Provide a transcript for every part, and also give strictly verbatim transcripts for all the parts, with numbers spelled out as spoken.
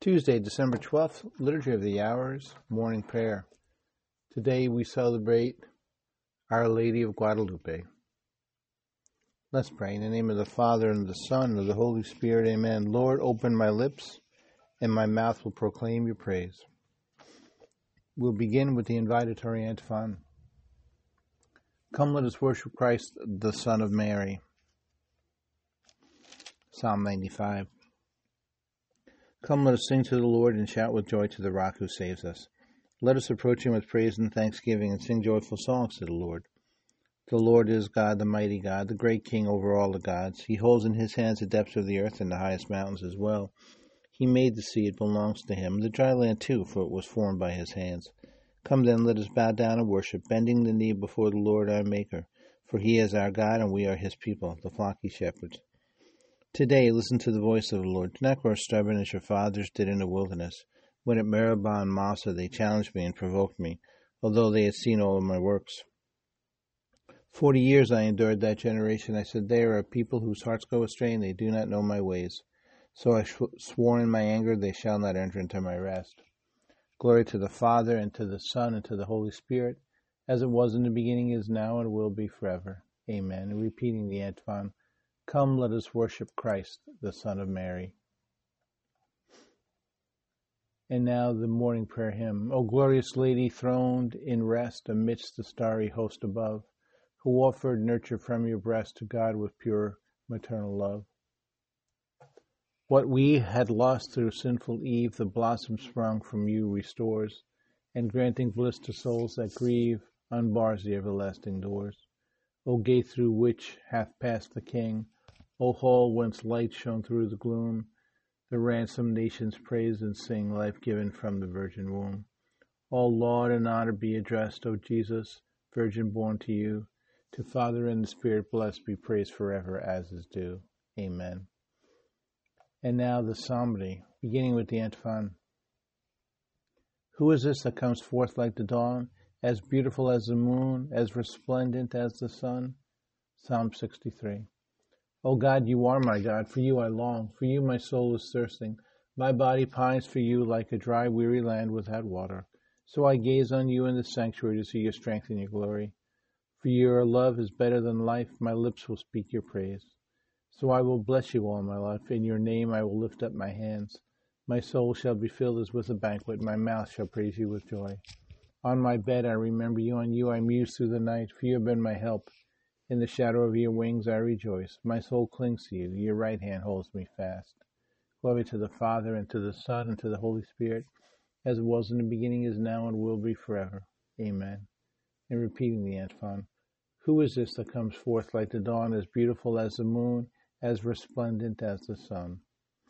Tuesday, December twelfth, Liturgy of the Hours, Morning Prayer. Today we celebrate Our Lady of Guadalupe. Let's pray. In the name of the Father, and of the Son, and of the Holy Spirit, amen. Lord, open my lips, and my mouth will proclaim your praise. We'll begin with the invitatory antiphon. Come, let us worship Christ, the Son of Mary. Psalm ninety-five. Come, let us sing to the Lord and shout with joy to the rock who saves us. Let us approach him with praise and thanksgiving and sing joyful songs to the Lord. The Lord is God, the mighty God, the great King over all the gods. He holds in his hands the depths of the earth and the highest mountains as well. He made the sea, it belongs to him, the dry land too, for it was formed by his hands. Come then, let us bow down and worship, bending the knee before the Lord our Maker, for he is our God and we are his people, the flock he shepherds. Today, listen to the voice of the Lord. Do not grow stubborn as your fathers did in the wilderness, when at Meribah and Massah they challenged me and provoked me, although they had seen all of my works. Forty years I endured that generation. I said, they are a people whose hearts go astray, and they do not know my ways. So I swore in my anger, they shall not enter into my rest. Glory to the Father, and to the Son, and to the Holy Spirit, as it was in the beginning, is now, and will be forever. Amen. And repeating the antiphon. Come, let us worship Christ, the Son of Mary. And now the morning prayer hymn. O glorious Lady, throned in rest amidst the starry host above, who offered nurture from your breast to God with pure maternal love. What we had lost through sinful Eve, the blossom sprung from you restores, and granting bliss to souls that grieve, unbars the everlasting doors. O gate through which hath passed the King, O hall whence light shone through the gloom, the ransomed nations praise and sing, life given from the virgin womb. All laud and honor be addressed, O Jesus, virgin born to you. To Father and the Spirit blessed be praised forever as is due. Amen. And now the psalmody, beginning with the antiphon. Who is this that comes forth like the dawn, as beautiful as the moon, as resplendent as the sun? Psalm sixty-three. O God, you are my God, for you I long, for you my soul is thirsting. My body pines for you like a dry, weary land without water. So I gaze on you in the sanctuary to see your strength and your glory. For your love is better than life, my lips will speak your praise. So I will bless you all my life, in your name I will lift up my hands. My soul shall be filled as with a banquet, my mouth shall praise you with joy. On my bed I remember you, on you I muse through the night, for you have been my help. In the shadow of your wings I rejoice. My soul clings to you. Your right hand holds me fast. Glory to the Father, and to the Son, and to the Holy Spirit, as it was in the beginning, is now, and will be forever. Amen. And repeating the antiphon. Who is this that comes forth like the dawn, as beautiful as the moon, as resplendent as the sun?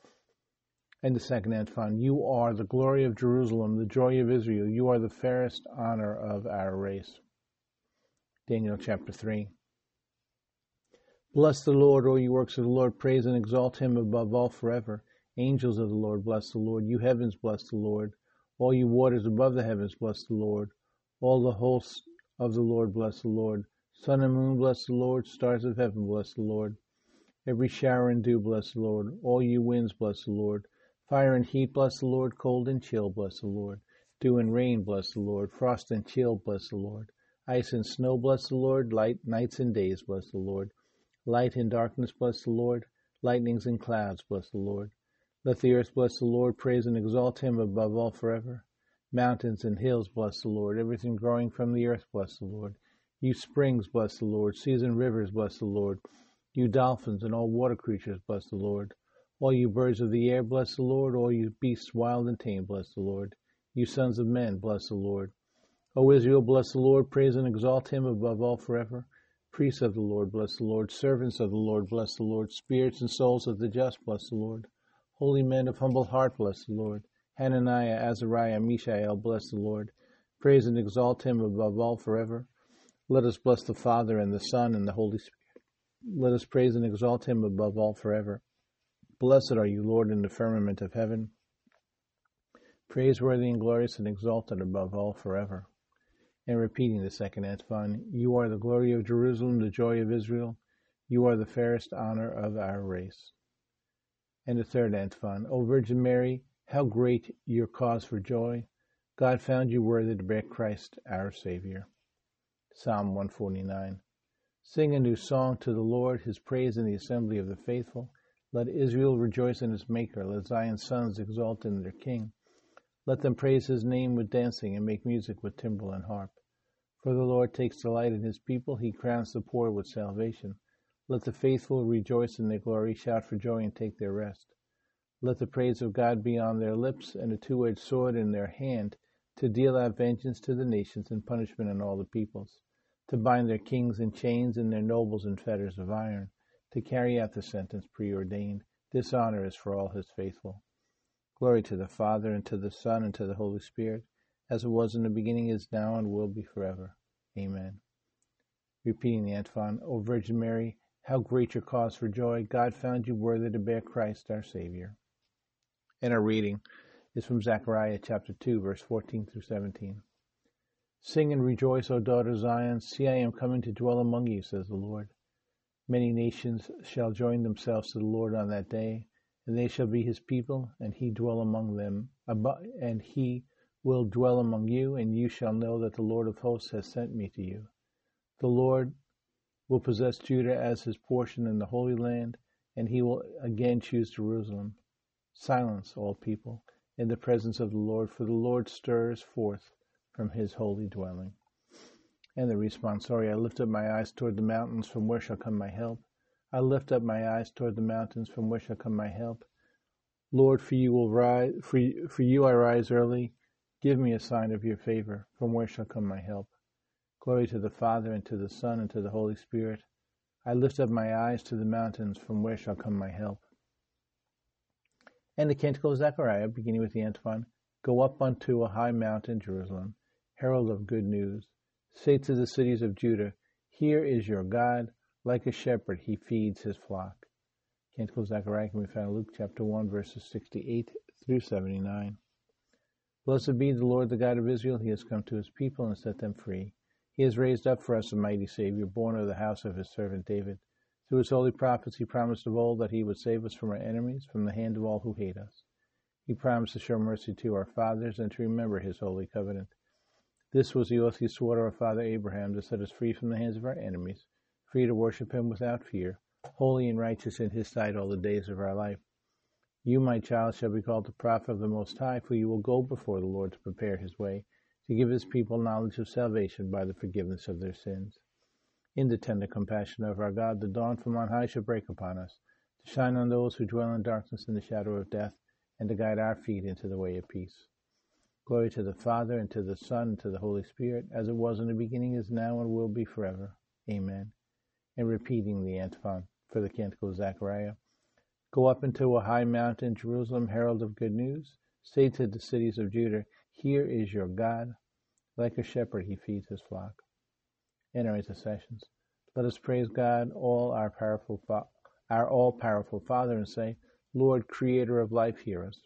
And the second antiphon. You are the glory of Jerusalem, the joy of Israel. You are the fairest honor of our race. Daniel chapter three. Bless the Lord, all you works of the Lord. Praise and exalt him above all forever. Angels of the Lord, bless the Lord. You heavens, bless the Lord. All you waters above the heavens, bless the Lord. All the hosts of the Lord, bless the Lord. Sun and moon, bless the Lord. Stars of heaven, bless the Lord. Every shower and dew, bless the Lord. All you winds, bless the Lord. Fire and heat, bless the Lord. Cold and chill, bless the Lord. Dew and rain, bless the Lord. Frost and chill, bless the Lord. Ice and snow, bless the Lord. Light nights and days, bless the Lord. Light and darkness, bless the Lord. Lightnings and clouds, bless the Lord. Let the earth bless the Lord. Praise and exalt him above all forever. Mountains and hills, bless the Lord. Everything growing from the earth, bless the Lord. You springs, bless the Lord. Seas and rivers, bless the Lord. You dolphins and all water creatures, bless the Lord. All you birds of the air, bless the Lord. All you beasts wild and tame, bless the Lord. You sons of men, bless the Lord. O Israel, bless the Lord. Praise and exalt him above all forever. Priests of the Lord, bless the Lord. Servants of the Lord, bless the Lord. Spirits and souls of the just, bless the Lord. Holy men of humble heart, bless the Lord. Hananiah, Azariah, Mishael, bless the Lord. Praise and exalt him above all forever. Let us bless the Father, and the Son, and the Holy Spirit. Let us praise and exalt him above all forever. Blessed are you, Lord, in the firmament of heaven. Praiseworthy and glorious and exalted above all forever. And repeating the second antiphon. You are the glory of Jerusalem, the joy of Israel. You are the fairest honor of our race. And the third antiphon. O Virgin Mary, how great your cause for joy. God found you worthy to bear Christ our Savior. Psalm one forty-nine. Sing a new song to the Lord, his praise in the assembly of the faithful. Let Israel rejoice in his Maker. Let Zion's sons exult in their King. Let them praise his name with dancing and make music with timbrel and harp. For the Lord takes delight in his people. He crowns the poor with salvation. Let the faithful rejoice in their glory, shout for joy and take their rest. Let the praise of God be on their lips and a two-edged sword in their hand, to deal out vengeance to the nations and punishment on all the peoples, to bind their kings in chains and their nobles in fetters of iron, to carry out the sentence preordained. This honor is for all his faithful. Glory to the Father, and to the Son, and to the Holy Spirit, as it was in the beginning, is now, and will be forever. Amen. Repeating the antiphon, O Virgin Mary, how great your cause for joy. God found you worthy to bear Christ our Savior. And our reading is from Zechariah chapter two, verse fourteen through seventeen. Sing and rejoice, O daughter Zion. See, I am coming to dwell among you, says the Lord. Many nations shall join themselves to the Lord on that day, and they shall be his people, and he dwell among them, and he will dwell among you, and you shall know that the Lord of hosts has sent me to you. The Lord will possess Judah as his portion in the Holy Land, and he will again choose Jerusalem. Silence, all people, in the presence of the Lord, for the Lord stirs forth from his holy dwelling. And the responsorial, I lift up my eyes toward the mountains, from where shall come my help? I lift up my eyes toward the mountains, from where shall come my help? Lord, for you will rise, for, for you I rise early. Give me a sign of your favor. From where shall come my help? Glory to the Father, and to the Son, and to the Holy Spirit. I lift up my eyes to the mountains, from where shall come my help? And the Canticle of Zechariah, beginning with the antiphon, Go up unto a high mountain, Jerusalem, herald of good news. Say to the cities of Judah, Here is your God. Like a shepherd, he feeds his flock. Canticle of Zechariah can be found in Luke chapter one, verses sixty-eight through seventy-nine. Blessed be the Lord, the God of Israel. He has come to his people and set them free. He has raised up for us a mighty Savior, born of the house of his servant David. Through his holy prophets he promised of old that he would save us from our enemies, from the hand of all who hate us. He promised to show mercy to our fathers and to remember his holy covenant. This was the oath he swore to our father Abraham, to set us free from the hands of our enemies, free to worship him without fear, holy and righteous in his sight all the days of our life. You, my child, shall be called the prophet of the Most High, for you will go before the Lord to prepare his way, to give his people knowledge of salvation by the forgiveness of their sins. In the tender compassion of our God, the dawn from on high shall break upon us, to shine on those who dwell in darkness and the shadow of death, and to guide our feet into the way of peace. Glory to the Father, and to the Son, and to the Holy Spirit, as it was in the beginning, is now, and will be forever. Amen. And repeating the antiphon for the Canticle of Zechariah. Go up into a high mountain, Jerusalem, herald of good news. Say to the cities of Judah, Here is your God. Like a shepherd, he feeds his flock. In our intercessions, let us praise God, all our powerful, fa- our all-powerful Father, and say, Lord, Creator of life, hear us.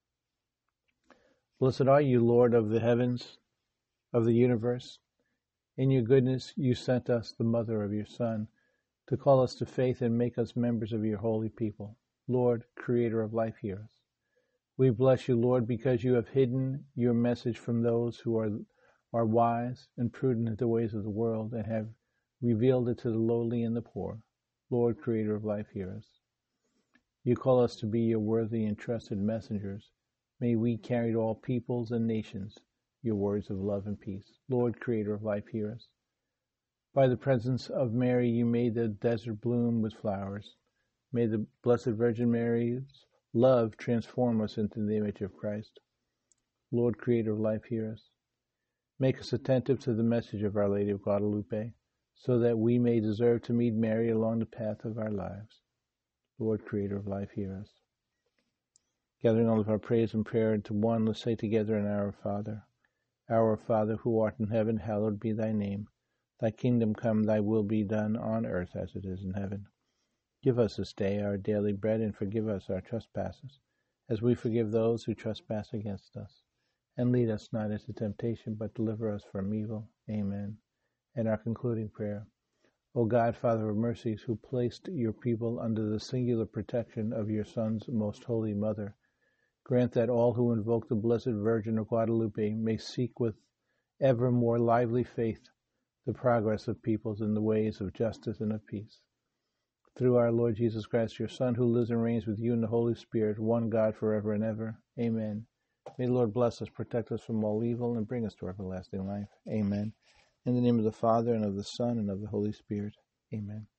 Blessed are you, Lord of the heavens, of the universe. In your goodness, you sent us the mother of your Son, to call us to faith and make us members of your holy people. Lord, Creator of life, hear us. We bless you, Lord, because you have hidden your message from those who are are wise and prudent in the ways of the world, and have revealed it to the lowly and the poor. Lord, Creator of life, hear us. You call us to be your worthy and trusted messengers. May we carry to all peoples and nations your words of love and peace. Lord, Creator of life, hear us. By the presence of Mary, you made the desert bloom with flowers. May the Blessed Virgin Mary's love transform us into the image of Christ. Lord, Creator of life, hear us. Make us attentive to the message of Our Lady of Guadalupe, so that we may deserve to meet Mary along the path of our lives. Lord, Creator of life, hear us. Gathering all of our praise and prayer into one, let's say together in Our Father. Our Father, who art in heaven, hallowed be thy name. Thy kingdom come, thy will be done on earth as it is in heaven. Give us this day our daily bread, and forgive us our trespasses, as we forgive those who trespass against us. And lead us not into temptation, but deliver us from evil. Amen. And our concluding prayer. O God, Father of mercies, who placed your people under the singular protection of your Son's most holy mother, Grant that all who invoke the Blessed Virgin of Guadalupe may seek with ever more lively faith the progress of peoples in the ways of justice and of peace. Through our Lord Jesus Christ, your Son, who lives and reigns with you in the Holy Spirit, one God forever and ever. Amen. May the Lord bless us, protect us from all evil, and bring us to everlasting life. Amen. In the name of the Father, and of the Son, and of the Holy Spirit. Amen.